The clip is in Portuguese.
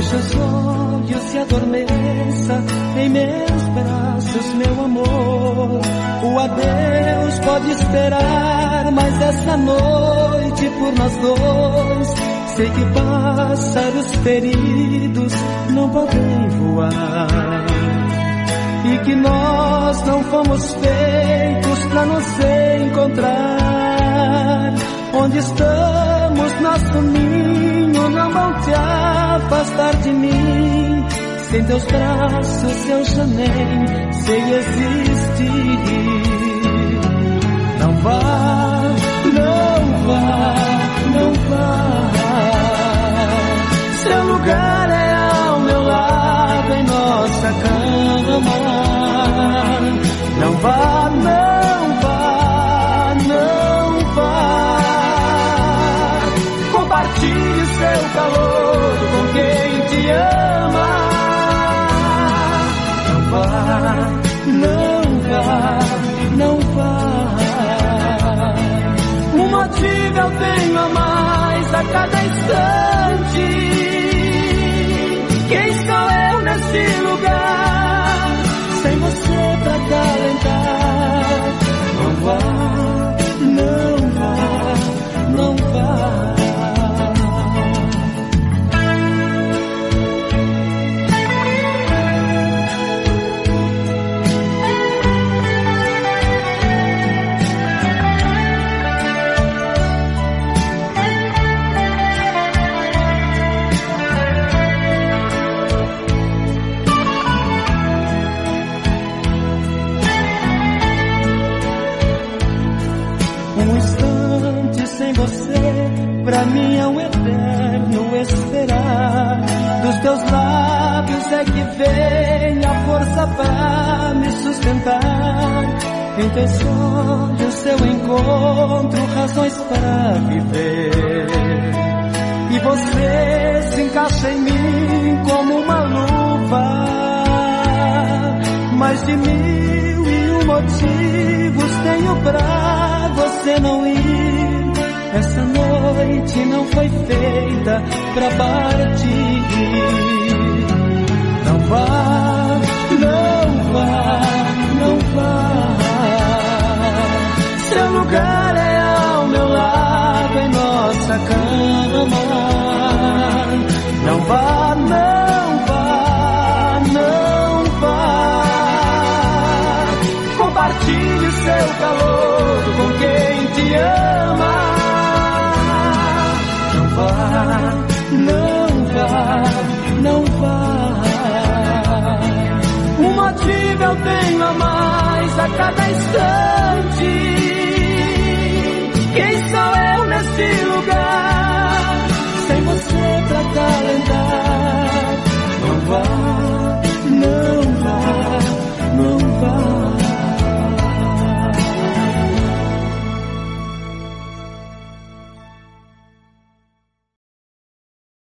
Feche os olhos e adormeça em meus braços, meu amor. O adeus pode esperar, mas essa noite por nós dois, sei que pássaros feridos não podem voar, e que nós não fomos feitos pra nos encontrar. Onde estamos, nosso ninho, não vão te afastar de mim. Sem teus braços eu já nem sei existir. Não vá, não vá, não vá. Seu lugar é ao meu lado, em nossa cama. Não vá, não vá, não vá. Compartilhe seu calor com quem te ama. Não vá, não vá, não vá. Um motivo eu tenho a mais a cada instante. Quem sou eu nesse lugar, sem você pra calentar? Não vá, não vá, não vá. Pra mim é um eterno esperar. Dos teus lábios é que vem a força pra me sustentar. Em teus olhos eu encontro razões para viver. E você se encaixa em mim como uma luva. Mais de 1001 motivos tenho pra você não ir. Essa noite não foi feita pra partir. Não vá, não vá, não vá. Seu lugar é ao meu lado, em nossa cama. Não vá, não vá, não vá. Compartilhe seu calor com quem te ama. Não vá, não vá. Um motivo eu tenho a mais a cada instante.